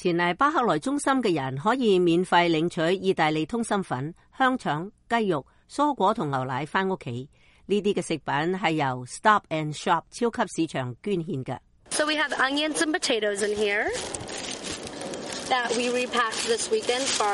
前嚟巴克萊中心嘅人可以免費領取意大利通心粉、香腸、雞肉、蔬果同牛奶返屋企。呢啲嘅食品係由 Stop and Shop 超級市場捐獻嘅。 So we have onions and potatoes in here that we repacked this weekend for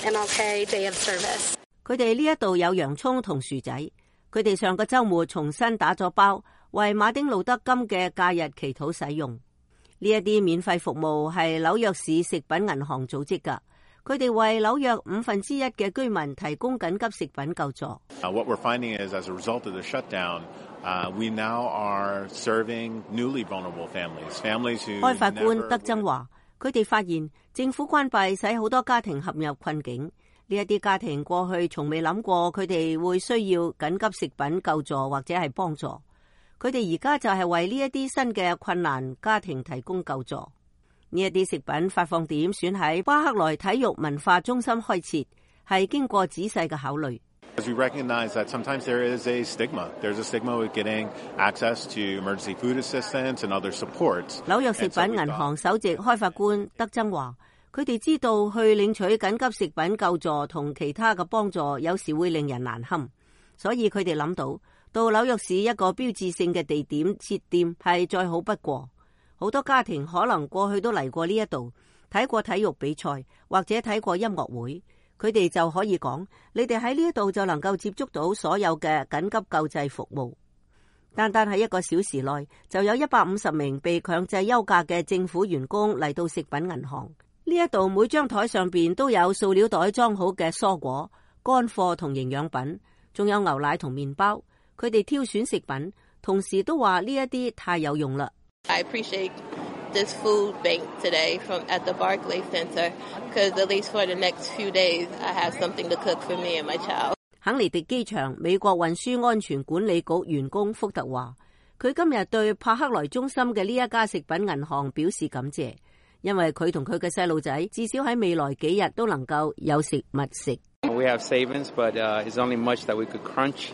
MLK Day of Service. 佢哋呢一度有洋蔥同薯仔，佢哋上個週末重新打咗包，為馬丁路德金嘅假日祈禱使用。呢一啲免費服務係紐約市食品銀行組織㗎，佢哋為紐約1/5嘅居民提供緊急食品救助。 What we're finding is, as a result of the shutdown, we now are serving newly vulnerable families who. 開發官德增話，佢哋發現政府關閉使好多家庭陷入困境。呢一啲家庭過去從未諗過佢哋會需要緊急食品救助或者係幫助，佢哋而家就係為呢一啲新嘅困難家庭提供救助。呢一啲食品發放點選喺巴克萊體育文化中心開設，係經過仔細嘅考慮。 We recognize that sometimes there is a stigma. There's a stigma with getting access to emergency food assistance and other supports. 紐約食品銀行首席開發官德增話，佢哋知道去領取緊急食品救助同其他嘅幫助有時會令人難堪，所以佢哋諗到紐約市一個標誌性嘅地點設店係再好不過。好多家庭可能過去都嚟過呢一度，睇過體育比賽或者睇過音樂會，佢哋就可以講，你哋喺呢一度就能夠接觸到所有嘅緊急救濟服務。單單喺1個小時內，就有150名被強制休假嘅政府員工嚟到食品銀行。呢一度每張台上邊都有塑料袋裝好嘅蔬果、乾貨同營養品，仲有牛奶同麵包。佢哋挑選食品，同時都話呢一啲太有用啦。 I appreciate this food bank today at the Barclays Center, because at least for the next few days, I have something to cook for me and my child. 肯尼迪機場美國運輸安全管理局員工福特話，佢今日對帕克萊中心嘅呢一家食品銀行表示感謝，因為佢同佢嘅細路仔至少喺未來幾日都能夠有食物食。 We have savings, but it's only much that we could crunch,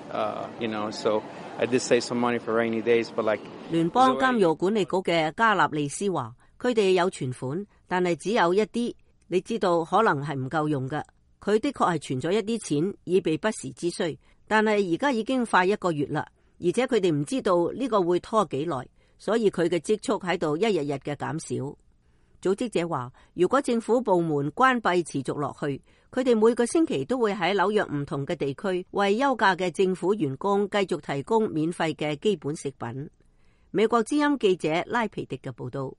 so I did save some money for rainy days, but like 聯邦監獄管理局嘅加納利斯話，佢哋有存款，但係只有一啲，你知道可能係唔夠用嘅。佢的確係存咗一啲錢以備不時之需，但係而家已經快1個月啦，而且佢哋唔知道呢個會拖幾耐，所以佢嘅積蓄喺度一日日嘅減少。組織者話，如果政府部門關閉持續落去，佢哋每個星期都會喺紐約唔同嘅地區為休假嘅政府員工繼續提供免費嘅基本食品。美國之音記者拉皮迪嘅報道。